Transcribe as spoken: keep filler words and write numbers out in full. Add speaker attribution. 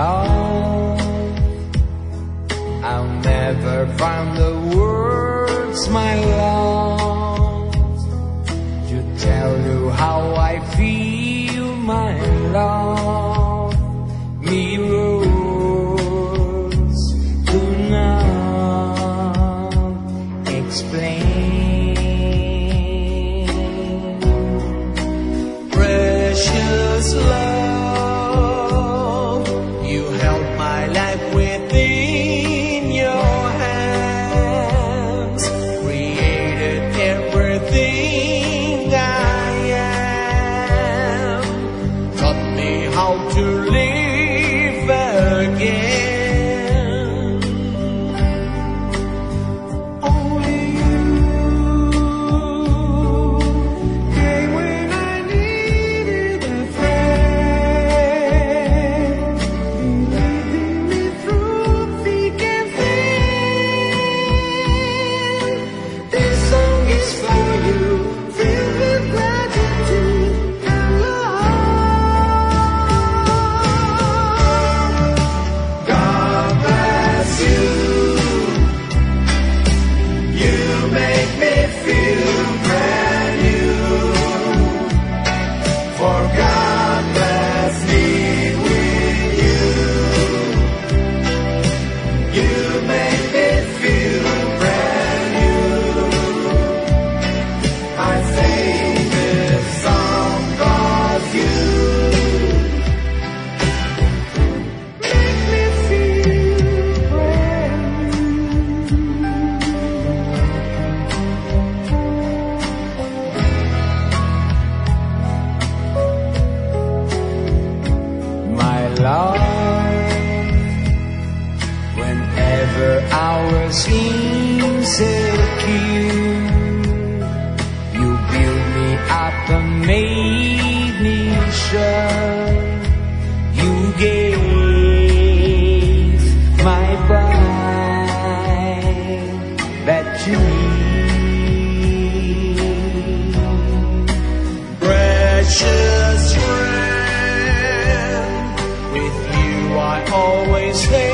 Speaker 1: love, I'll never find the words, my love, to tell you how I feel, my love. Mirrors do not explain. Precious love, you held my life within your hands, created everything I am, taught me how to live again. Only you came when I needed a friend, leading me through thick and thin. This song is for you, filled with gratitude and love. God bless you. You make me feel brand new. For God bless me with you. You make me feel brand new. I sing this song 'cause you make me feel brand new. My love, whenever ours seems secure, you build me up and made me sure. You gave my pride back to me. Precious friend, with you I always stay.